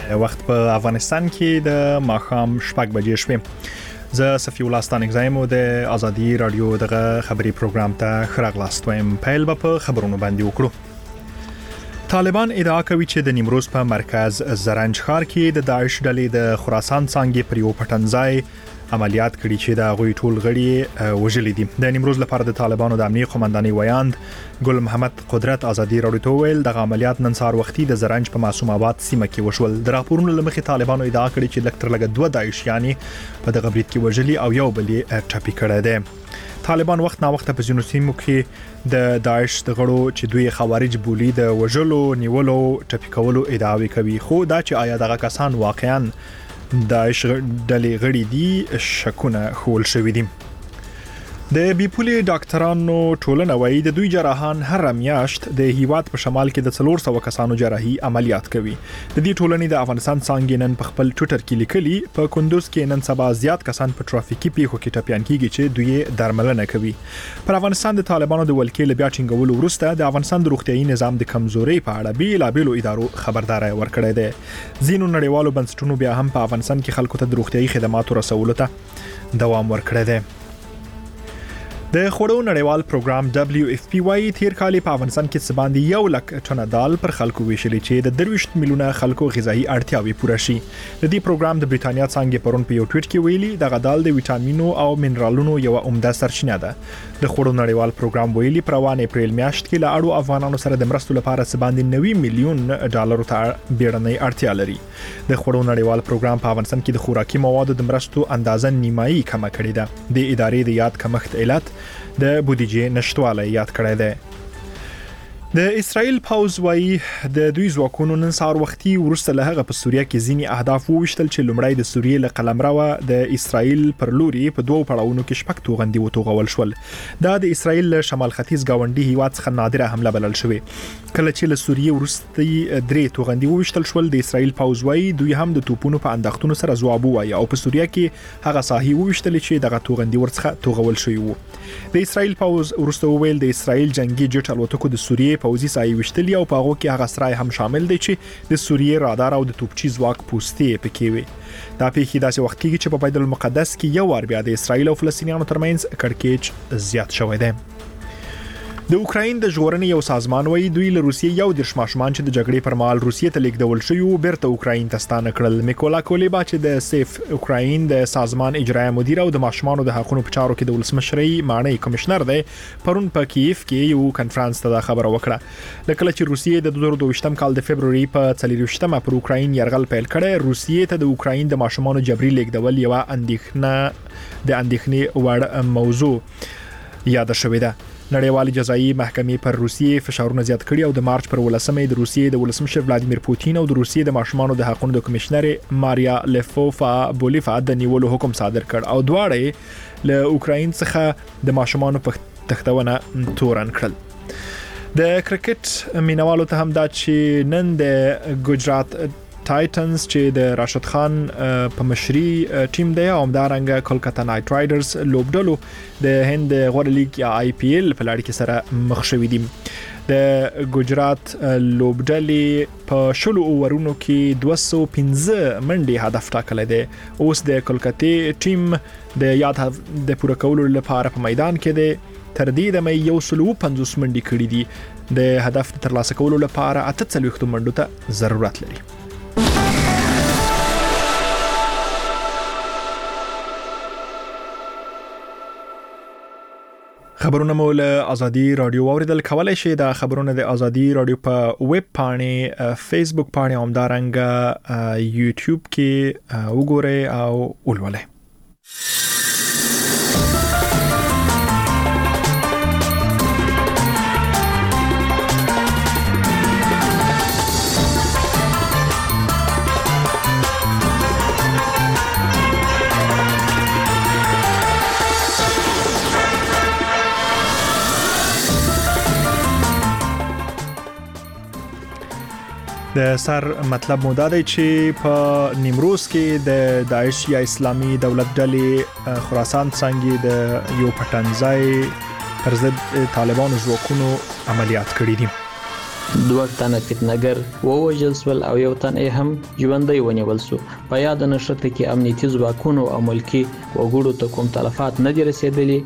وخت په افغانستان کې د ماښام 6 بجې شوې. زه صفی الله ستانک زایم د ازادي رادیو دغه خبري پروګرام ته خراغلاست وایم. پیل به په خبرونو باندې وکړو. طالبان ادعا کوي چې د نیمروز په مرکز زرنج ښار کې د داعش ډلې د خراسان څنګه پر یو پټنځای عملیات کړي چې د غوي ټول غړي وژلي دي. د نیمروز لپاره د طالبانو د امنیت قومندانۍ ویاند ګل محمد قدرت ازادي رادیو ته ویل د عملیات نن سهار وختي د زرنج په معصوم آباد سیمه کې وشول. د راپورونو لمخې طالبانو ادعا کړې چې لکتر لګ 2 داعشیانی په دغه برید کې وژلي او یو بلې ټپي کړی دی. طالبان وخت نا وخت په ځینو سیمو کې د داعش د غړو چې دوی خوارج بولی د وژلو نیولو ټپي کولو ادعاوې کوي، خو دا چې آیا دغه کسان واقعاً داعش ډلې غړي دي شکونه خول شوې دي. د بیپولي ډاکټرانو ټولنه وایي د دوی جراحان هر میاشت د هیواد په شمال کې د 400 کسانو جراحي عملیات کوي. د دې ټولنې د افغانستان څنګه نن په خپل ټوئیټر کې لیکلي په کندوز کې نن سبا زیات کسان په ټرافیکي پیښو کې ټپيان کیږي چې دوی درملنه کوي. پر افغانستان د طالبانو د ولکې لبیا ټینګولو وروسته د افغانستان د روغتيایي نظام د کمزوري په اړه بیلابېلو ادارو خبرداري ورکړې ده. ځینو نړیوالو بنسټونو بیا هم په افغانستان کې خلکو ته د روغتيایي خدماتو رسولو ته دوام ورکړی دی. د خوړو نړیوال پروګرام WFP وايي تیر کال په افغانستان کې سباندي 1 لک ټنه دال پر خلکو ویشلې چې د 23 میلیونه خلکو غذایی اړتیاوې پوره شي. د دې پروګرام د بریټانیا څنګه پرون په یو ټویټ کې ویلي د غدال د ویټامینو او منرالونو یو عمده سرچینه ده. د خوړو نړیوال پروګرام ویلي پر روان اپریل میاشت کې له اړو افغانانو سره د مرستو لپاره سباندي 90 میلیون ډالر ته بیړنۍ اړتیا لري. د خوړو نړیوال پروګرام په افغانستان کې د خوراکي موادو د مرستو اندازه نیمایي کم کړې ده. د ادارې د یاد کمښت علت د بودیجې نشټواله یاد کړی دی. د اسرائیل پاوز وايي د دوی ځواکونو نن سهار وختي ورسته له هغه په سوریه کې ځینی اهداف ووشتل چې لومړی د سوریې له قلمرو د اسرائیل پر لوري په دوه پړاوونو کې شپږ توغندي وتوغول شول. دا د اسرائیل له شمال ختیځ گاونډي هیواد څخه نادره حمله بلل شوې. کله چې له سوریې ورستي 3 توغندي ووشتل شول د اسرائیل پاوز وايي دوی هم د توپونو په انداختونو سره ځواب وایي او په سوریه کې هغه ساحې ووشتل چې دغه توغندي ورڅخه توغول شوی وو. د اسرائیل پاوز ورسته ویل د اسرائیل جنگي جټ الوتکو د سوریې پوځي سایې وشتلی او په هغه کې هغه سرای هم شامل دی چې د سوریې رادار او د توپچی ځواک پوستې پکې وي. دا پیښې داسې وخت کې چې په بیت المقدس کې یو وار بیا د اسرائیل او فلسطینیانو ترمنځ کړکېچ زیات شوی دی. د اوکراین د ژغورنې یو سازمان وایي دوی له روسیې یو د ماشومان چې د جګړې پر مهال روسیې ته لیږدول شوی وو بیرته اوکراین ته ستانه کړل. میکولا کولیبا چې د سیف اوکراین د سازمان اجرایي مدیر او د ماشومانو د حقوقو په چارو کې د ولسمشرۍ معني کمشنر دی پرون په کیف کې یو کانفرنس ته خبره وکړه. لکه چې روسیې د 2022 کال د فبرवरी په 24مه پر اوکراین يرغل پیل کړي روسیې ته د اوکراین د ماشومانو جبري لیږدول یو اندېښنې وړ موضوع یاد شوې ده. نړیوالې جزایي محکمې پر روسیې فشارونه زیات کړي او د مارچ پر 18مې د روسیې د ولسمشر ولادیمیر پوتین او د روسیې د ماشومانو د حقوقو د کمشنر ماریا لیفوفا بولیفا د نیولو حکم صادر کړ او دواړه له اوکراین څخه د ماشومانو په تختونه تورن کړل. د کرکټ مینوالو ته هم دا چې نن د ګجرات ټایټنز چې د راشد خان په مشري ټیم دی او همدارنګه کولکاتا نایټ رایډرز لوبډلو د هند غوړ لیګ یا IPL په لړ کې سره مخ شوي دي. د ګجرات لوبډلې په شلو اورونو کې 215 منډي هدف ټاکلی دی. اوس د کولکاتا ټیم د یاد د پوره کولو لپاره په میدان کې دی. تر دې د مې 150 منډي کړې دي. د هدف ترلاسه کولو لپاره 48 منډو ته ضرورت لري. خبرونه مو له ازادي رادیو اوریدل کولای شئ. د خبرونه د ازادي رادیو په ویب پاڼې فیسبوک پاڼې او همدارنګه یوټیوب کې وګورئ او ولولئ. د سر مطلب مو دا دی چې په نیمروز کې د داعش یا اسلامي دولت ډلې خراسان څنګه د یو پټنځای پر ضد طالبانو ځواکونو عملیات کړي دي. 2 تنه فتنه‌ګر ووژل شول او یو تن یې هم ژوندی ونیول شو. په یاد نښته کې امنیتي ځواکونو او ملکي وګړو ته کوم تلفات نه دي رسیدلي.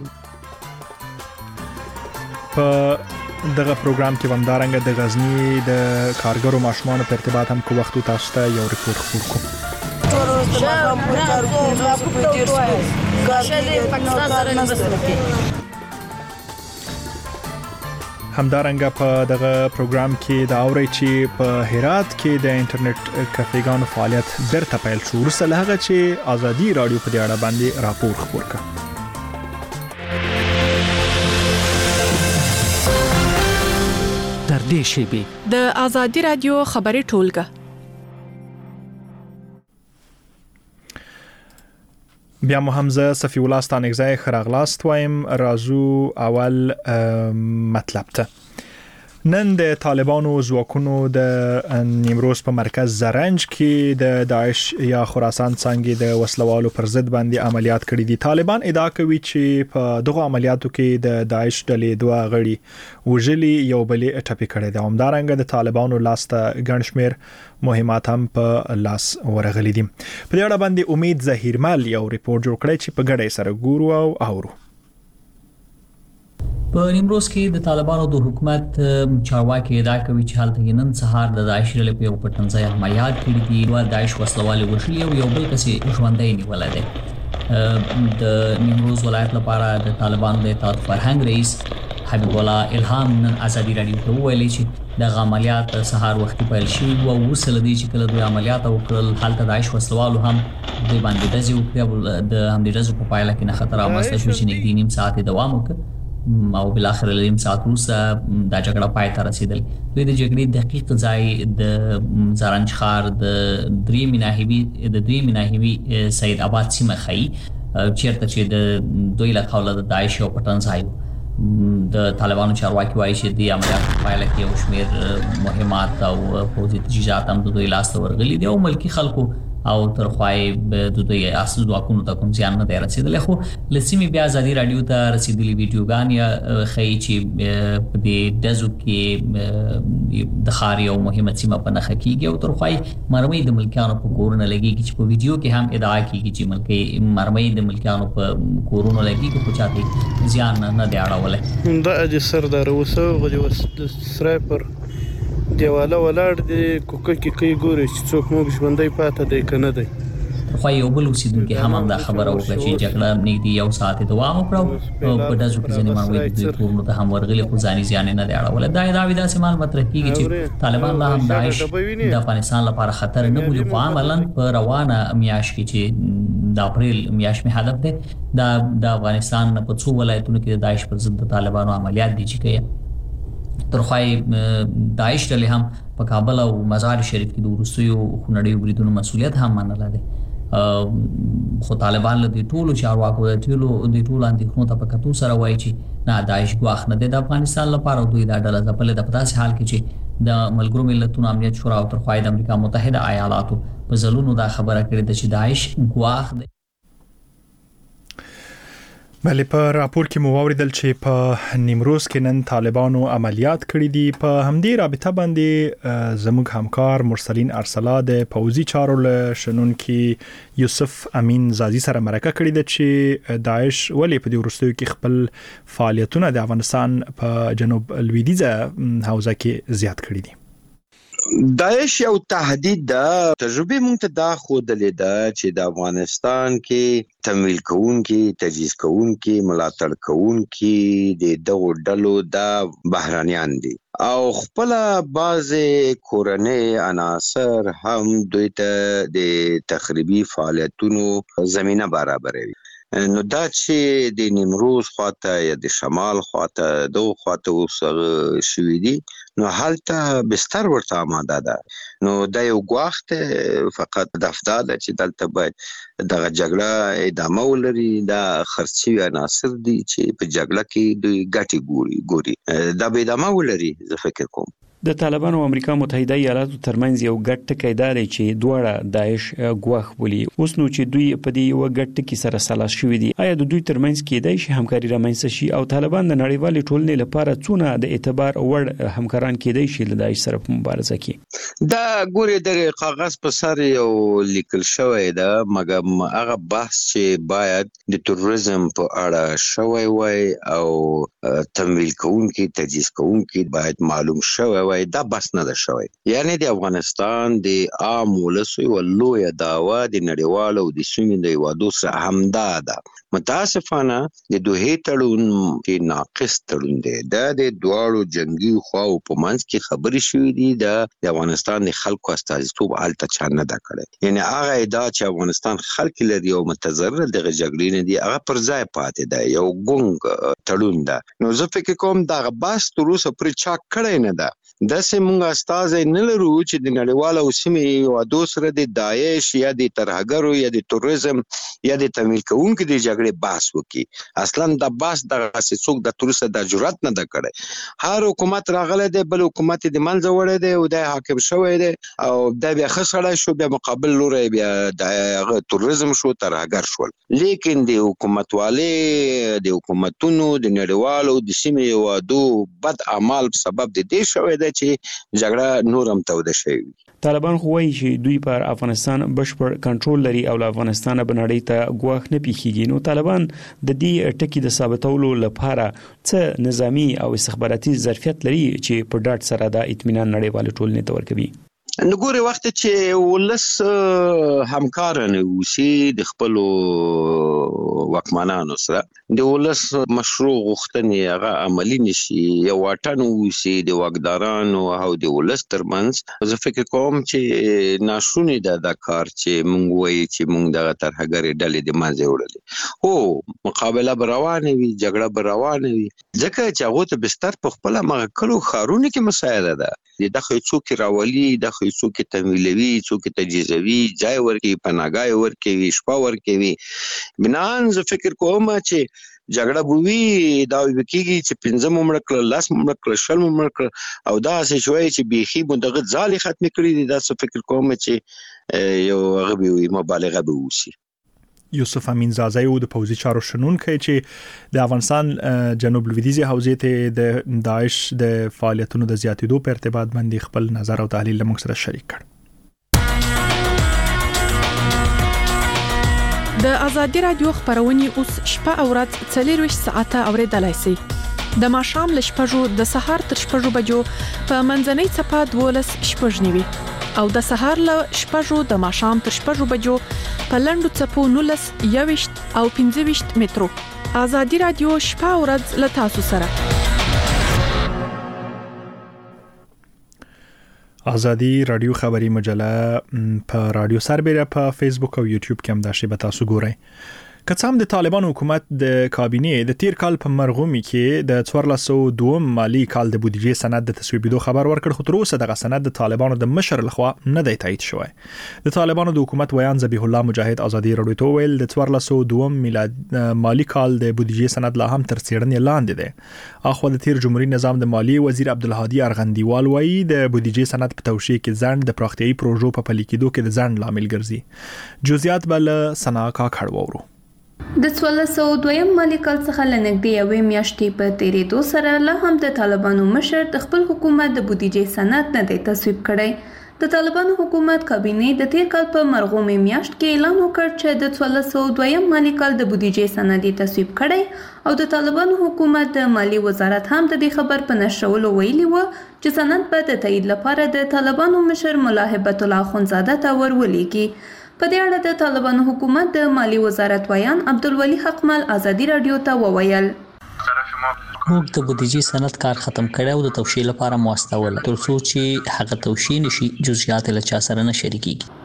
په دغه پروګرام کې همدارنګه د غزنی د کارګرو ماشومانو په ارتباط هم کو وخت تاسو ته یو ریپورت خپور کوم. همدارنګه په دغه پروګرام کې دا اوري چې په هرات کې د انټرنیټ کافيګانو فعالیت برته پیل شو ورسره هغه چې ازادي رادیو په دې اړه باندې راپور خپور کړ. در دې شیبې د ازادي رادیو خبري ټولګه بیا مو حمزه صفی الله ستانګزای خراغلاست وایم رازو اول مطلب ته. نن د طالبانو ځواکونو د نیمروز په مرکز زرنج کې د داعش یا خراسان څنګه د وسلوالو پر ضد باندې عملیات کړي دي. طالبان ادعا کوي چې په دغه عملیاتو کې د داعش ډلې دوه غړي وژلي یو بلې ټپي کړي دي. همدارنګه د طالبانو لاسته ګڼشمیر مهمات هم په لاس ورغلي دي. په دې اړه باندې امید ظهیرمل یو ریپورت جوړ کړی چې په ګډه سره ګورو او اورو. په نیمروز کې د طالبانو د حکومت چارواکي ادعا کوي چې حالت نن سهار د داعش ډلې په یو پټنځای عملیات کړي دي. دوه داعش وسلوال وژلي او یو بل کس ژوندی نیول دی. د نیمروز ولایت لپاره د طالبانو د اتحاد فرهنګ رئیس حبیب الله الهام نن ازادي رادیو ته ویلي چې د عملیات سهار وختي پیل شوي او وصل دي چې کله دوی عملیات وکړل حالت داعش وسلوالو هم دوی باندې د همدې ډزو په پایله کې نه خطر رامنځته شو چې نږدې نیم ساعت دوام وکړ او بل اخر لیم ساعت وروسته دا جګړه پای ته رسیدل. دوی د جګړې دقیق ځای د زرنج ښار د درې مناهوي سید آباد سیمه خي چیرته چې د دوی له قوله د داعش او پټنځای د طالبانو چارواکي وایي چې د عملیاتو په پایله کې یو شمېر مهمات او پوځي تجهیزات هم د دوی لاسته ورغلي دي او ملکي خلکو او ترخوای د دوی اصل ځواکونو ته کوم ځان نه دی رسیدلی. خو لسیمې بیا ازادي رادیو ته رسیدلي ویډیوګان یا خي چې په دې دزو کې د خاري او مهمه سیمه په نخ کېږي او ترخوای مرمۍ د ملکیانو په کورونه لګيږي چې په ویډیو کې هم ادعا کیږي چې مرمۍ د ملکیانو په کورونه لګيږي خو چاته ځان نه دی اړولای. دا اجي سردار وسو غوډي سرایپر دیواله ولاړ دی کوکه کې ګوري چې څوک موږ ژوندۍ پاتې دی کنه دی. خو یو بل اوسیدونکو هم دا خبره وکړه چې جګړه نږدې یو ساعت دوام وکړه او په داسې کې ځینې مرمۍ د کورونو ته هم ورغلي خو ځاني ځان نه دی اړول. دا داسې مال مطرح کیږي چې طالبان لا هم داعش د افغانستان لپاره خطر نه بولي خو عملاً په روانه میاشت کې چې د اپریل میاشت می هدف ده د افغانستان په څو ولایتونو کې د داعش پر ضد د طالبانو عملیات دي چې کوي. ترخوای داعش ډلې هم په کابل او مزار شریف کې د روسیو خونړیو بریدونو مسولیت هم منله ده. خو طالبان له دې ټولو چارواکو د ټولو اندېښنو ته په کتو سره وایي چې نه داعش ګواښ نه دی د افغانستان لپاره. دوی دا ډله ځپلې ده په داسې حال کې چې د ملګرو ملتونو امنیت شورا او ترخوای د امریکا متحده ایالاتو په ځلونو دا خبره کړې ده چې داعش ګواښ دی. بلې په راپور کې مو واوریدل چې په نیمروز کې نن طالبانو عملیات کړي دي. په همدې رابطه باندې زموږ همکار مرسلین ارسلا د پوځي چارو له شنونکي یوسف امین زازي سره مرکه کړې ده چې داعش ولې په دې وروستیو کې خپل فعالیتونه د افغانستان په جنوب لویدیځه حوزه کې زیات کړي دي. داعش یو تهدید ده. تجربه مونږ ته دا ښودلې ده چې د افغانستان کې تمویل کوونکي تجهیز کوونکي ملاتړ کوونکي د دغو ډلو د بهرانيان دي او خپل بعضې کورنۍ عناصر هم دوی ته د تخریبي فعالیتونو زمینه برابروي. نو دا چې د نیمروز خواته یا د شمال خواته دغه خواته اوس شوي دي نو هلته بستر ورته آماده ده. نو دا یو ګواښ فقط هدف دا ده چې دلته باید دغه جګړه ادامه ولري. دا خرڅوي عناصر دي چې په جګړه کې دوی ګټې ګوري دا به ادامه ولري زه فکر کوم. د طالبانو او امریکا متحده ایالاتو ترمنځ یو ګډ ټکی دی چې دواړه داعش ګواښ بولي. اوس نو چې دوی په دې یو ګډ ټکی سره سلاس شوي دي، آیا د دوی ترمنځ کېدای شي همکاري رامنځته شي او طالبان د نړیوالې ټولنې لپاره څونه د اعتبار وړ همکاران کېدای شي له داعش سره په مبارزه کې؟ دا ګوري د کاغذ په سر یو لیکل شوی دا، مګر هغه بحث چې باید د تروریزم په اړه شوی وای او تمویل کوونکي تجهیز کوونکي باید معلوم شوی وای، دا بس نه ده شوی. یعنی د افغانستان د عام ولسو یو لویه دعوه د نړیوالو د سیمې د هیوادو سره همدا ده. متاسفانه د دوه تړون کې ناقص تړون دی. دا د دواړو جنگي خواو په منځ کې خبرې شوې دي، د افغانستان د خلکو استازیتوب هلته چا نه ده کړی. یعنی هغه ادعا چې افغانستان خلک لري او متضرر دغه جګړې نه دي، هغه پر ځای پاتې ده، یو ګونګ تړون ده. نو زه فکر کوم دغه بحث تر اوسه پورې چا کړی نه ده. داسې موږ استازی نه لرو چې د نړیوالو سیمې هیوادو سره د داعش یا د ترهګرو یا د تروریزم یا د تمویل کوونکو د جګړې بحث وکړي. اصلا د بحث دغسې څوک د تر اوسه د جرأت نه ده کړی. هر حکومت راغلی دی، بل حکومت د منځه وړی دی او دی حاکم شوی دی او دا بیا ښه سړی شو، بیا مقابل لوری بیا د تروریزم شو، ترهګر شول. لیکن د حکومتوالۍ د حکومتونو د نړیوالو د سیمې هیوادو بد اعمال په سبب د دې شوی دی چې جګړه نور هم توده شوې. طالبان خو وایي چې دوی پر افغانستان بشپړ کنټرول لري او له افغانستانه به نړۍ ته ګواښ نه پیښیږي. نو طالبان د دې ټکي د ثابتولو لپاره څه نظامی او استخباراتي ظرفیت لري چې په ډاډ سره د اطمینان نړیوال ټولنې ته ورکوي؟ نو ګوري وخت چې ولس همکار نه وسی د خپل واکمنانو سره د ولس مشروع غوښتنې هغه عملی نشي، یو واټن وسی د واکدارانو او د ولس ترمنځ. زه فکر کوم چې ناشونی ده دا کار چې مونږ وایي چې مونږ دغه ترهګرې ډلې د منځه وړلې. هو مقابله به روانه وي، جګړه به روانه وي، ځکه چې هغه ته بستر په خپل مغه کلو خارونه کې مسایله ده. دغه څوک راولي، دغه څوک تمویلوي، څوک تجهیزوي، ځای ورکوي، پناهګاه ورکوي، شپه ورکوي. بنان زه فکر کوم چې جګړه به وي، دا به کېږي چې 15 مړه کړل، 10 مړه کړل، 20 مړه کړل او داسې شوی چې بیخي به دغه ځالې ختمې کړي دي. دا څه فکر کوم چې یو هغه به وي، مبالغه به وشي. یوسف امینزاده او د پوځي چارو شنونکی چې د افغانستان جنوب لویدیځي حوزې ته د داعش د فعالیتونو د زیاتېدو په ارتباط باندې خپل نظر او تحلیل موږ سره شریک کړ. د ازادي رادیو خبرونه اوس شپه او ورځ 24 ساعته اوریدلای شئ. د ماښام ل شپږو د سهار تر شپږو بجو په منځنۍ چپه 12 شپږ نیوي او د سهار ل شپږو د ماښام تر شپږو بجو په لندو چپو 19 21 او 25 مترو. ازادي رادیو شپه او ورځ ل تاسو سره. ازادي رادیو خبری مجله په رادیو سربېره په فیسبوک او یوټیوب کې هم دا شی به تاسو ګورئ. که څه هم د طالبان حکومت د کابینې د تیر کال په مرغومي کې د 1402 مالی کال د بودیجې سند د تصویبېدو خبر ورکړ، خو تر اوسه دغه سند د طالبانو د مشر لخوا نه دی تایید شوی. د طالبانو د حکومت ویان ذبیح الله مجاهد ازادي رادیو ته ویل د 1402 میلاد مالی کال د بودیجې سند لا هم تر څېړنې لاندې دی. اخو د تیر جمهوریت نظام د مالی وزیر عبدالهادي ارغندیوال وایي د بودیجې سند په توشیح کې ځنډ د پراختیایي پروژو په پلي کېدو کې د ځنډ لامل ګرځي. جزئیات بل سنا کاکړ وورو. د 1402 مالی کال څخه لنږدې یوې میاشتې په تیریدو سره لا هم د طالبانو مشر د خپل حکومت د بودیجې سند نه دی تصویب کړی. د طالبانو حکومت کابینې د تیر کال په مرغومي میاشت کې اعلان وکړ چې د 1402 مالی کال د بودیجې سند تصویب کړی او د طالبانو حکومت د مالی وزارت هم د دې خبر په نشرولو ویلي و چې سند به د تایید لپاره د طالبانو مشر ملا هیبت الله اخونزاده ته ورولېږي. په دې اړه د طالبانو حکومت د مالی وزارت ویان عبدالولي حقمل ازادي رادیو ته وویل موږ د بودیجې سند کار ختم کړی او د توشیح لپاره مواستول تر څو چې هغه توشیح نشي جزئیات له چا سره نه شریکيږي.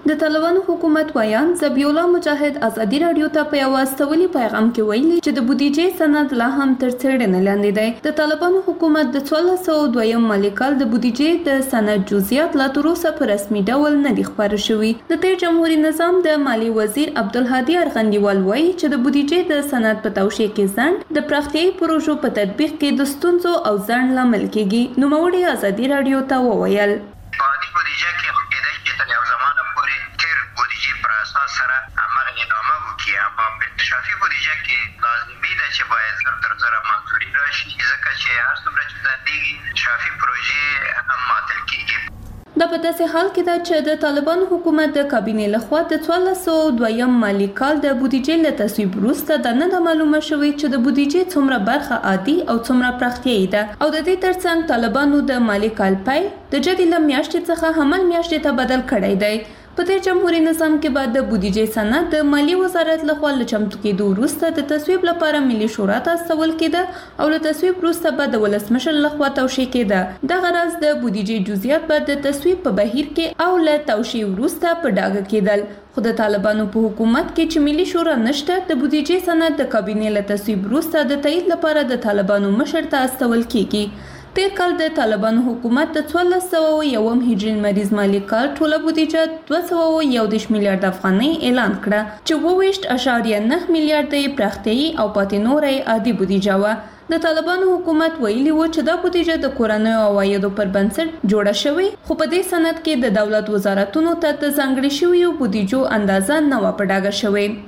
د طالبانو حکومت وایان ذبیح الله مجاهد ازادي رادیو ته په یو استولي پیغام کې ویلي چې د بودیجې سند لا هم تر څېړنې لاندې دی. د طالبانو حکومت د 1402 مالی کال د بودیجې د سند جزئیات لا تر اوسه په رسمي ډول نه دي خپاره شوي. د تیر جمهوریت نظام د مالی وزیر عبدالهادي ارغندیوال وایي چې د بودیجې د سند په توشیح کې ځنډ د پراختیایي پروژو په تطبیق کې د ستونزو او ځنډ لامل کیږي. نوموړي ازادي رادیو ته وویل عادي بودیجه کې کېدای چې تر یو زمانه پورې تیر بودیجې پر اساس سره هغه ادامه وکړي، اما په اکتشافي بودیجه کې لازمي ده چې باید زر تر زره منظوري راشي، ځکه چې هر څومره چې ځندېږي اکتشافي پروژې هم معطل کېږي. دا په داسې حال کې ده چې د طالبانو حکومت د کابینې لخوا د 1402 مالی کال د بودیجې له تصویب وروسته دا نه ده معلومه شوې چې د بودیجې څومره برخه عادي او څومره پراختیایي ده، او د دې ترڅنګ طالبانو د مالی کال پای د جدي له میاشتې څخه حمل میاشتې ته بدل کړی دی. په تیر جمهوریت نظام کې بعد د بودیجې سند د مالی وزارت لخوا له چمتو کېدو وروسته د تصویب لپاره ملي شورا ته استول کېده او له تصویب وروسته به د ولسمشر لخوا توشیح کېده. دغه راز د بودیجې جزئیات به د تصویب په بهیر کې او له توشیح وروسته په ډاګه کېدل. خو د طالبانو په حکومت کې چې ملي شورا نشته، د بودیجې سند د کابینې له تصویب وروسته د تایید لپاره د طالبانو مشر ته استول کېږي. تیر کال د طالبانو حکومت د 1401 هجري لمریز مالی کال ټوله بودیجه 211 میلیارډ افغانۍ اعلان کړه چې 22.9 میلیارډ یې پراختیایي او پاتې نوره یې عادي بودیجه وه. د طالبانو حکومت ویلي و چې دا بودیجه د کورنیو عوایدو پر بنسټ جوړه شوې، خو په دې سند کې د دولت وزارتونو ته د ځانګړې شویو بودیجو اندازه نه وه په ډاګه شوې.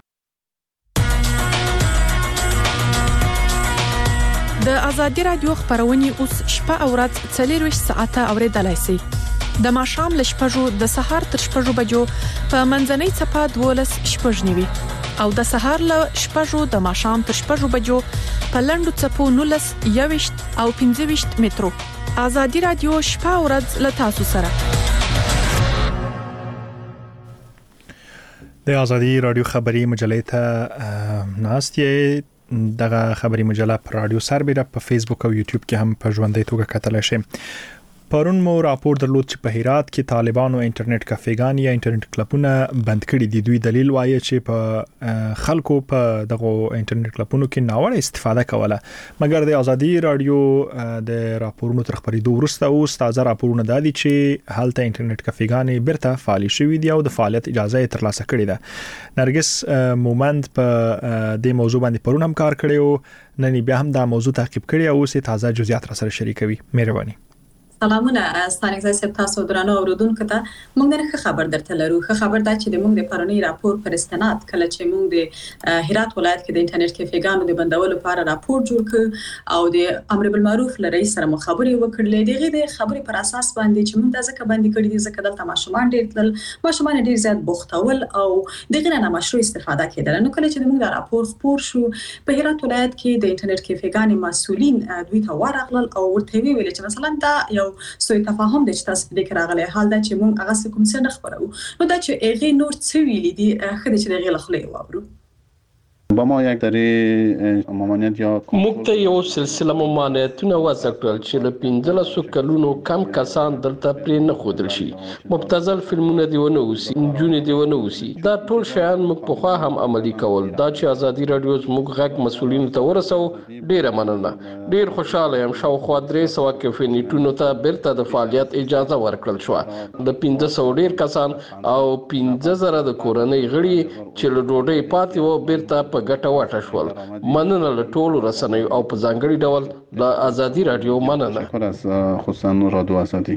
د ازادي رادیو خبرونه اوس شپه او ورځ 24 ساعته اوریدلای شئ. د ماښام له 6 د سهار تر 6 بجو په منځنۍ چپه 12 شپږ نیوي او د سهار له 6 د ماښام تر 6 بجو په لنډو چپو 19 21 او 25 مترو. ازادي رادیو شپه او ورځ له تاسو سره. د ازادي رادیو خبري مجلې ته ناستې دغه خبري مجله پر رادیو سربېره په فیسبوک او یوټیوب کې هم په ژوندۍ توګه کتلای شئ. پرون مو راپور درلود چې په هرات کې طالبانو انټرنیټ کافېګان یا انټرنیټ کلبونه بند کړي دي. دوی دلیل وایي چې په خلکو په دغه انټرنیټ کلبونو کې ناوړه استفاده کوله، مګر د ازادي رادیو د راپورونو تر خبرېدو وروسته اوس تازه راپورونه دادي چې هلته انټرنیټ کافېګانې بیرته فعال شوي دي او د فعالیت اجازه یې ترلاسه کړې ده. نرګس مومند په دې موضوع باندې پرون هم کار کړی او نن بیا هم دا موضوع تعقیب کړی او اوس تازه جزئیات را سره شریکوي. مهرباني. سلامونه ستانک زای سپ تاسو درنو اوریدونکو ته موږ نن ښه خبر درته لرو. ښه خبر دا چې د موږ د پرونی راپور پر استناد کله چې موږ د هرات ولایت کې د انټرنیټ کافېګانو د بندولو لپاره راپور جوړ کړ او د امر بالمعروف لرئیس سره مخابرې وکړلې. دغه د خبرې پر اساس باندې چې موږ د ځکه باندې کړی دي ځکه دلته ماشومان ډېر تل ماشومان ډېر زیات بوختول او دغه نه مشروع استفاده کېدل. نو کله چې موږ د راپور خبر شو په هرات ولایت کې د انټرنیټ کافېګانو مسؤلین دوی ته ورغلل او ورته ویل چې مثلا دا یو سوء تفاهم د چې تاسو د راغلي حال دا چې موږ هغه کوم څه نه خبرو نو دا چې هغه نور څه ویلي دي خدای چې دغه خلې واورو. با ما یک دره ممانعت یا موږ ته یو سلسله ممانعتونه وضع کړل چې له 15 کلونو کم کسان دلته پرې نه ښودل شي، مبتذل فلمونه دی ونه اوسي، نجونې دی ونه اوسي. دا ټول شیان موږ په خوا هم عملی کول. دا چې ازادي رادیو موږ غږ مسؤلینو ته ورسو ډیره مننه. ډیر خوشاله یم. شاوخوا 300 کیفې نیټونو ته بیرته د فعالیت اجازه ورکړل شو. د 1500 ډیر کسان او 15000 د کورنۍ غړي چې له ډوډۍ پاتې وو بیرته ګټه واټه شول. مننه له ټولو رسنیو او په ځانګړي ډول د ازادي رادیو مننه. شکر از خصوصا رادیو ازادي.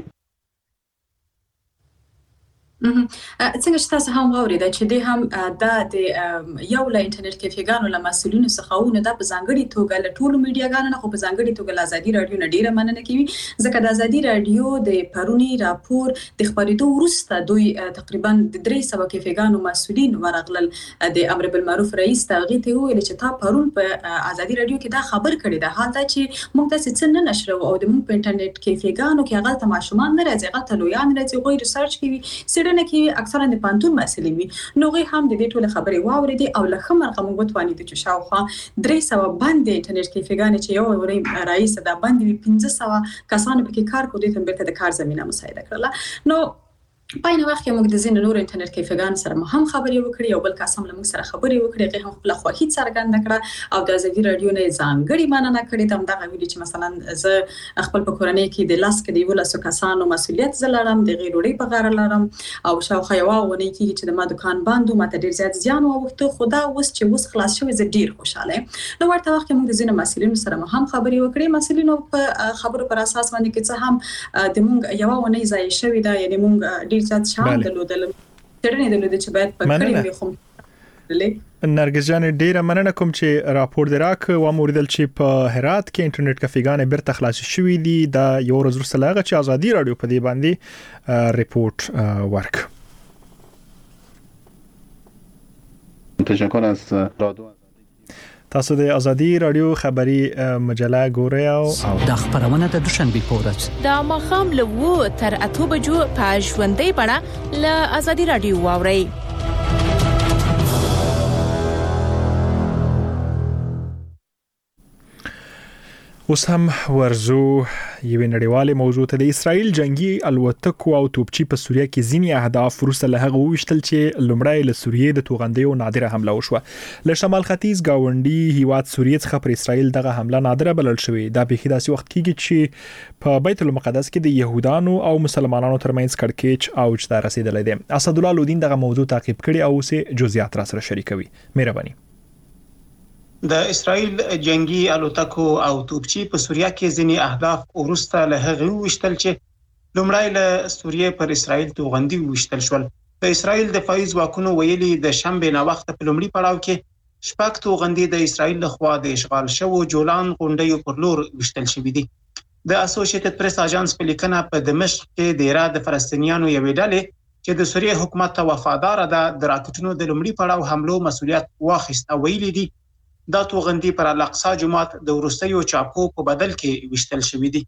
څنګه چې تاسو هم واورید چې د هم د یو ل انټرنیټ کافېګانو له مسؤلینو څخه ونه د په ځانګړي توګه له ټولو میډیاګانو نه خو په ځانګړي توګه له ازادي رادیو نه ډیره مننه کوي ځکه د ازادي رادیو د پرونی راپور د خبرېدو وروسته دوی تقریبا د 300 کافېګانو مسؤلین ورغلل. د امر بالمعروف رئیس تاغي ته ویل چې تا پرون په ازادي رادیو کې دا خبر کړی دا حال دا چې موږ تاسو څنګه نشرو او د موږ په انټرنیټ کافېګانو کې هغه تماشومان نه راځي هغه لویان راځي غوړي ریسرچ کوي نه کې اکثرا د پانتون مسلې وي نو غي هم د دې ټول خبرې واورېدي او له خمر کوم غوتوانی د شاوخوا 300 باندې انټرنیټ کافېګانې چې یو رئیس د باندې 1500 کسانو پکې کار کوي ته بیرته د کار زمينه مساعده کړله. نو په عین وخت کې موږ د ځینو نور انټرنیټ کیفګان سره هم خبرې وکړې او بل کس هم موږ سره خبرې وکړې هغه هم خپل خواهی څرګنده کړه او د ازادي رادیو نه ځانګړي مننه کړې ته دا غوډي چې مثلا زه خپل په کورنۍ کې د لاس کې دی ولاسو کسانو مسولیت زلارم د غیروري په غاړه لرم او شاوخوا یو ونی کې چې د ما دکان باندې ماته ډیر زیات زیان وغوښته خدا اوس خلاص شوی زه ډیر خوشاله نو ورته وخت کې موږ د ځینو مسؤلینو سره هم خبرې وکړې مسؤلینو په خبرو پر اساس باندې کې څه هم د موږ یو ونی ځای شوی دا یعنی موږ ډیر ځات شام درلودل ترنه درلودل چې باید په کړی وي خو نرګس جان ډیره مننه کوم چې راپور دراک و موردل چې په هرات کې انټرنیټ کافيګانې بیرته خلاص شوې دي دا یو ورځ وروسته لاغه چې ازادي رادیو په دې باندې ریپورت ورک. تشکر از رادیو تاسو د ازادي رادیو خبری مجله ګورئ او د خبرونه د دوشنبه په ورځ د مخام له 2 تر 8 بجو په ژوندۍ بڼه له ازادي رادیو واورئ. اوس هم ورزو یوه نړیواله موضوع ته د اسرائیل جنگي الوتکو او توپچی په سوریه کې ځینی اهداف وروسته له هغه وشتل چې لومړی له سوریې د توغندیو نادره حمله وشوه له شمال ختیځ گاونډي هیواد سوریې څخه پر اسرائیل دغه حمله نادره بلل شوې دا په داسې وخت کې چې په بیت المقدس کې د يهودانو او مسلمانانو ترمنځ کړکېچ اوج ته رسیدلې ده. اسد الله لودین دغه موضوع تعقیب کړي او سه جزئیات را سره شریکوي. مهرباني. د اسرائیل جنگي الوتکو او توپچی په سوریه کې ځینی اهداف ورسته له هغه وشتل چې لومړی له سوریې پر اسرائیل توغندي وشتل شول. د اسرائیل دفاعي ځواکونو ویلي د شنبه نه وخت په لومړي پړاو کې شپږ توغندي د اسرائیل لخوا د اشغال شوو جولان غونډیو پر لور وشتل شوې دي. د اسوسییټډ پریس اژانس په لیکنه په دمشق کې د ایران د فلسطینیانو یوې ډلې چې د سوریې حکومت ته وفادار ده د راکټونو د لومړي پړاو حملو مسؤلیت واخیست او ویلي دي دا توغندي پر الاقصی جومات د ورستیو چاپو په بدل کې وشتل شوې دي.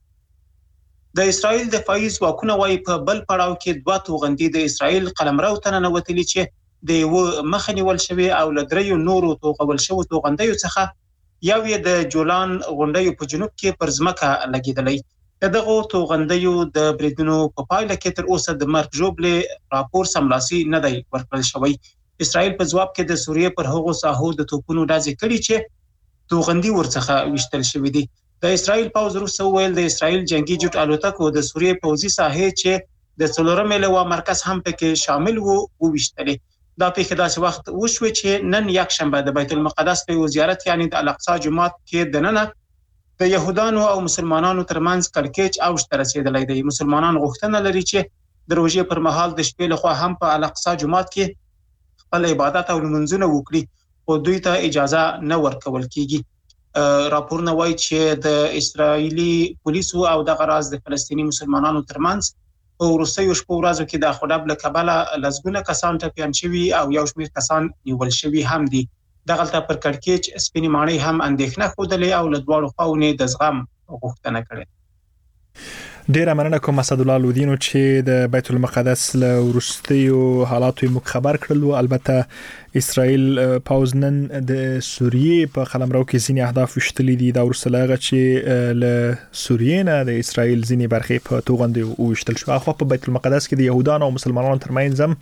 د اسرائیل دفاعي ځواکونه وايي په بل پړاو کې 2 توغندي د اسرائیل قلمرو ته ننوتلي چې د مخنیول شوی او لدریو نورو توغول شوی توغندیو څخه یو یې د جولان غونډیو په جنوب کې پر ځمکه لګیدلې. دغه توغندیو د بریدونو په پایله کې تر اوسه د مرګ ژوبلې راپور سملاسي نه دی ورکړل شوی. اسرائیل په جواب کې د سوریې پر هغو ساحو د توپونو ډزې کړې چې توغندي ورڅخه وشتل شوې دي. د اسرائیل پوځ وروسته ویل د اسرائیل جنگي جټ الوتکو د سوریې پوځي ساحې چې د څلورمې لوا مرکز هم پکې شامل وو وشتلې. دا په خداسي وخت وشو چې نن یک شنبه د بیت المقدس په زیارت یعنی د الاقصی جومات کې دننه د يهودانو او مسلمانانو ترمنځ کړکېچ او شتر رسیدلې دي. مسلمانان غوښتنه لري چې د روژې پر مهال د شپې لخوا هم په الاقصی جومات کې خپل عبادت او لمونځونه وکړي او دوی ته اجازه نه ورکول کیږي. راپورونه وایي چې د اسرایلی پولیسو او د غراز د فلسطینی مسلمانانو ترمنځ په وروستیو شپو ورځو کې د خداب له کبله لزګونه کسان ټپيان شوي او یو شمېر کسان نیول شوي هم دي. دغلته پر کړکېچ سپینې ماڼۍ هم اندېښنه ښودلې او له دواړو خواوو د زغم غوښتنه کړې. ډیره مننه کوم اسد الله لودینو چې د بیت المقدس له ورستیو حالاتو مو خبر کړلو. البته اسرائیل پاوز نن د سوریې په قلمرو کې ځینې اهداف وشتلې دي دا ورسره چې له سوریې نه د اسرائیل ځینې برخې په توغندي وشتل شو. خو په بیت المقدس کې د يهودانو او مسلمانانو ترمنځ هم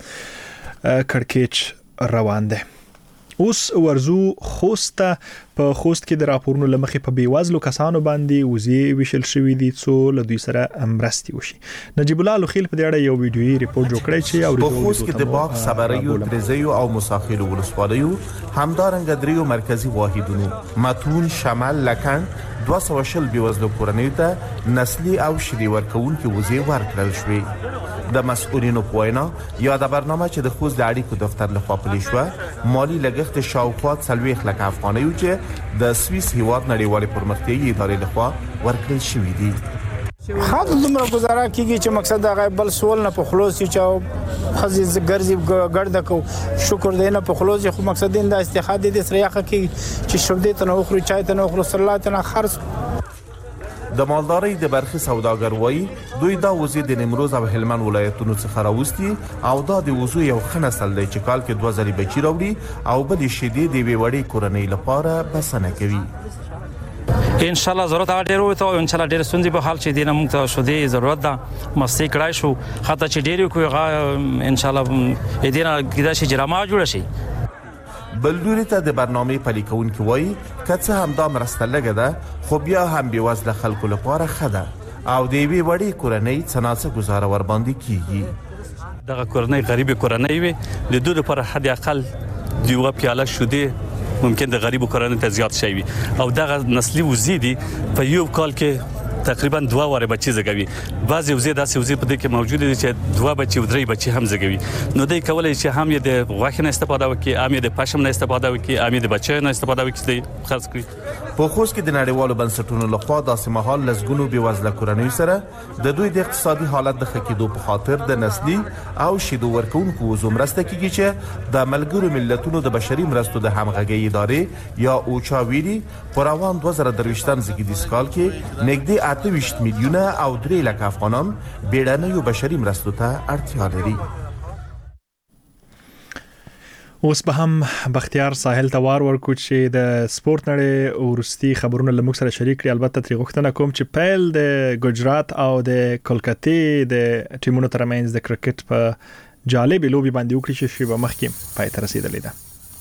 کړکېچ روان دی. اوس ورزو خوست په خوست کې د راپورونو لمخې په بیوازلو کسانو باندې وزې وشل شوې دي څو له دوی سره مرستي وشي. نجیب الله لوخیل په دې اړه یو ویډیويي ریپورت جوړ کړی چې او په خوست کې د باغ صبریو ترزیو او مساخیل ولسوالیو همدارنګه دریو مرکزی واحدونو متون شمال لکن 200 بیوازلو کورنیو ته نسلی او شدي ورکونکو وزې ورکړل شوې. د مسؤلینو په وینا یا د برنامه چې د خوست د اړیکو دفتر لخوا پلي شو مالی لګښت شاوخوا 30 لک افغانۍ چې د سویس هیواد نړیوال پرمختیایي ادارې لخوا ورکړل شوې دي. خاط دومره گزاره کیږي چې مقصد هغه بل سوال نه په خلاصي چې خزي ګرځي ګرځه کو شکر دینه په خلاصي خو مقصد د استخاده د سریاخه کې چې شوبدې ته نو خوري چای ته نو خوري صلات نه خرڅ. د مالدارۍ د برخې سوداګر وایي دوی دا وزې د نیمروز او هلمند ولایتونو څخه راوستي او دا د وزو یو ښه نسل دی چې کال کې 2000 بچي راوړي او بل شیدې د وړې کورنۍ لپاره بسنه کوي. ان شاء الله ضرورت ډیر وته او ان شاء الله ډیر سندې په حال چې دینه موږ ته شو دی ضرورت ده مستی کړای شو حتی چې ډیر کوی ان شاء الله دینه کدا شي جرامه جوړ شي بلوري ته د برنامه پلي کوونکي وایي کڅه هم دا مرسته لګه ده خو بیا هم بېوزله خلکو لپاره ښه ده او د یوې وړې کورنۍ څه ناڅه ګزاره ورباندې کیږي دغه کورنۍ غریبې کورنۍ وي د دوی لپاره حد اقل د یوه پیاله شیدې ممکن د غریبو کورنۍ ته زیات شي او دغه نسلي وزې دي په یو کال کې تقریبا 2 واره بچي زګوي بعضي وزې داسې وزې په دې کې موجود دي چې 2 بچي او 3 بچي هم زګوي نو دوی کولای شي هم یې د غوښې نه استفاده وکړي هم یې د پښم نه استفاده وکړي هم یې د بچي نه استفاده وکړي خاص کړي په خوست کې د نړیوالو بنسټونو لخوا داسې مهال لسګونو بېوزله کورنیو سره د دوی د اقتصادي حالت د ښه کېدو په خاطر د نسلي او شیدو ورکوونکو وزو مرسته کیږي چې د ملګرو ملتونو د بشري مرستو د همغږۍ ادارې یا اوچا ویلي په روان 2023 زیږدیز کال کې نږدې 28 میلیونه او 3 لک افغانان بیړنیو بشري مرستو ته اړتیا لري. اوس به هم بختیار ساحل توار ورکو چې د سپورت نړۍ ورستي خبرونه لموږ سره شریک کړي البته تری غوښتنه کوم چې پیل د ګجرات او د کولکاتې د ټیمونو ترمنځ د کرکټ په جالب لوبي باندې وکړي چې شیبه مخکې پای ته رسیدلې ده.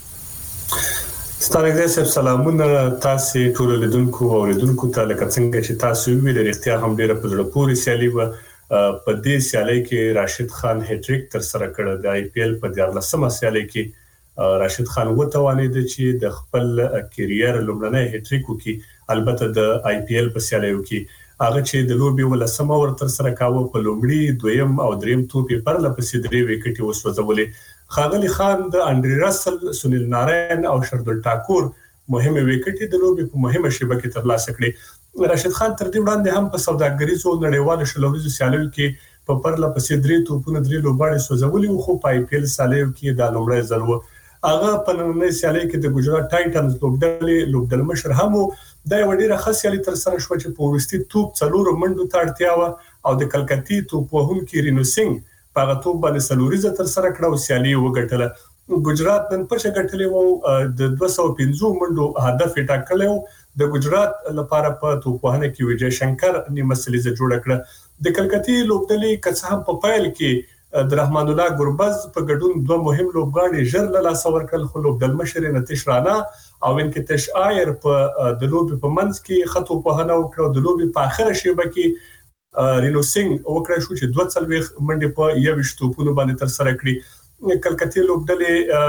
ستاسو صاحب سلامونه تاسو ټول لیدونکو او لیدونکو ته لکه څنګه چې تاسو ویل اړتیا هم ډیره په زړه پورې سیالي و په دې سیالي کې راشد خان هټریک تر سره کړ د آی پی ایل په 14مه سیالي کې راشد خان وتوانید چې د خپل کیریر لومړنۍ هټریک وکي البته د آی پی ایل په سیالیو کې هغه چې د لوبي ولسمه ور تر سره کاوه په لومړي دویم او دریم توپي پر لپسې 3 وکټي وسوځولې خاغلی خان د انډری رسل سنیل نارین او شردل ټاکور مهمه وکټي د لوبي په مهمه شیبه کې ترلاسه کړې راشد خان تر دې وړاندې هم په سوداګریزو نړیوالو شلوريزو سیالیو کې په پر لپسې 3 توپونه 3 لوباړي سوځولې خو په آی پی ایل سیالیو کې د لومړی ځل هغه په نننۍ سیالي کې د ګجرات ټایټنز لوبډل مشر هم د یو ډیره خاصیالي تر سره شو چې په ورستي توپ څلور منډو ته اړتیا و او د کلکتی توپ وهونکي رینو سنگ په هغه توپ باندې سلوریزه تر سره کړه او سیالي وګټله ګجرات نن پښه ګټلې وو د 250 منډو هدف ټاکلې وو د ګجرات لپاره په توپ وهنه کې وجه شنکر نیمه سلیزه جوړ کړه د کلکتی لوبډلې کڅ هم په پایل کې د رحمان الله ګربز په ګډون 2 مهم لوبغاړي ژر له لاس ورکړل خو لوبډل مشر نتیش رانا او انکتش آیر په د لوبي په منځ کې خطو په هنه وکړو د لوبي په اخر شیبه کې رینو سنگ وکړ شو چې 2 منډه په 21 توپونو باندې تر سره کړی کلکتی لوبډلې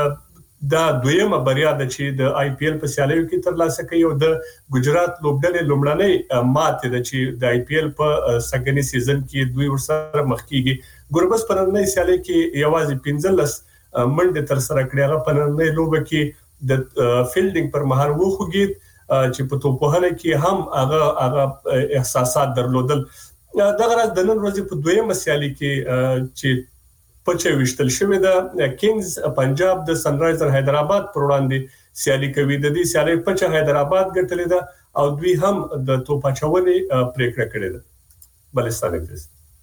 دا دویمه بریا ده چې د آی پی ایل په سیالیو کې ترلاسه کړي او د ګجرات لوبډلې لومړنۍ ماته ده چې د آی پی ایل په سګنی سیزن کې دوی ورسره مخ کیږي ګوربس په نننۍ سیالي کې یوازې 15 منډه تر سره کړي هغه په نننۍ لوبه کې د فیلډینګ پر مهار وخوږي چې په توپوهنه کې هم هغه احساسات درلودل دغه راز د نن ورځې په دویمه سیالي کې چې پچې وشتل شوې ده کینګز پنجاب د سنرایزر حیدرآباد پر وړاندې سیالي کوي د دې سیالي پچې حیدرآباد ګټلې ده او دوی هم د توپاچونې پریکړه کړې ده بلستان کې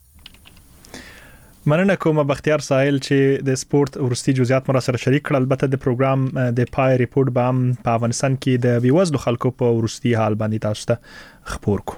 مننه کوم بختیار ساحل چې د سپورت ورستي جزئیات مر سره شریک کړل البته د پروګرام د پای ریپورت بام په افغانستان کې د بیوزلو خلکو په ورستي حال باندې تاسو ته خبر کو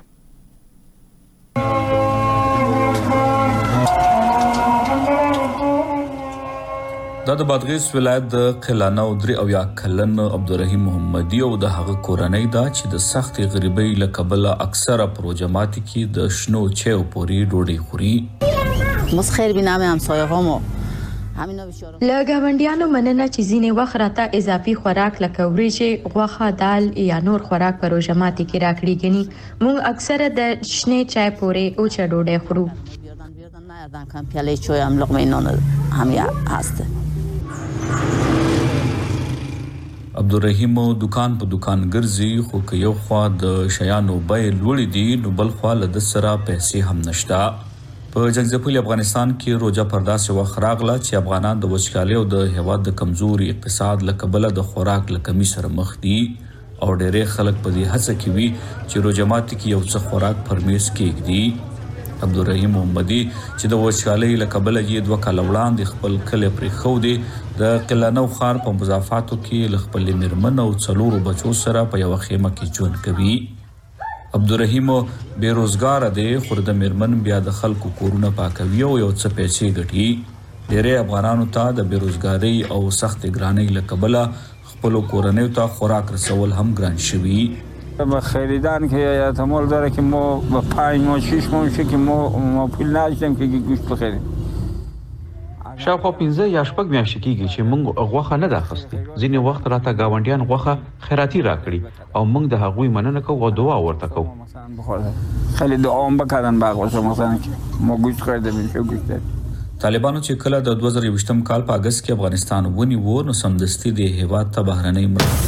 د بادغیس ولایت د قلانه او درې او یا کلن عبدالرحیم محمدی او د هغه کورنۍ دا چې د سخت غریبۍ لکبله اکثره پروژماتی کې د شنو چیو پوری ډوډۍ خوري مسخر بنامه همسایه هامو له ګاونډیانو مننه چې ځینې وخت راته اضافي خوراک لکه وریجې غوښه دال یا نور خوراک په روژماتي کې راکړي غني موږ اکثره د شنه چای پورې او چا ډوډۍ خورو نردن کم پیاله چای هم لقمه نان هم هست عبدالرحیم دکان په دکان ګرځي خو که یو خوا د شیانو بیې لوړې دي نو بل خوا له د سره پیسې هم نشته په جنگزپول افغانستان کې روزه پردا سي وخت راغله چې افغانان د وچکالۍ او د هیواد د کمزوري اقتصاد لکبله د خوراک لکمي سره مخ دي او ډېر خلک په دې هڅه کې وي چې روزماتي کې یو څه خوراک پرمیز کېږي عبدالرحیم محمدی چې د وچکالۍ لکبله یې 2 کال وړاندې خپل کلی پرې خو دی د قلانو خار په مضافاتو کې خپل میرمن او څلورو بچو سره په یو خیمه کې ژوند کوي عبدالرحیم بیروزګار دی خو د میرمن بیا د خلکو کورونه پاکوي او یو څه پیسې ګټي ډېری افغانانو ته د بیروزګاری او سخت ګرانۍ له کبله خپل کورنیو ته خوراک رسول هم ګران شوي خریدن که احتمال داره که ما با 5 ماه 6 ماه میشه که ما پول نداشتیم که گوشت بخریم شاوخوا 15 یا شپږ میاشتې کېږي چې موږ غوښه نه ده اخیستې. ځینې وخت راته ګاونډیان غوښه خیراتي راکړي او موږ د هغوی مننه کوو او دعا ورته کوو. خیلی دعا هم بکردن به غوښه مثلا که ما گوشت خریدیم میشه گوشت داریم. طالبانو چې کله د 2020 کال په اگست کې افغانستان ونیو نو سمدستي د هیواد ته بهرنۍ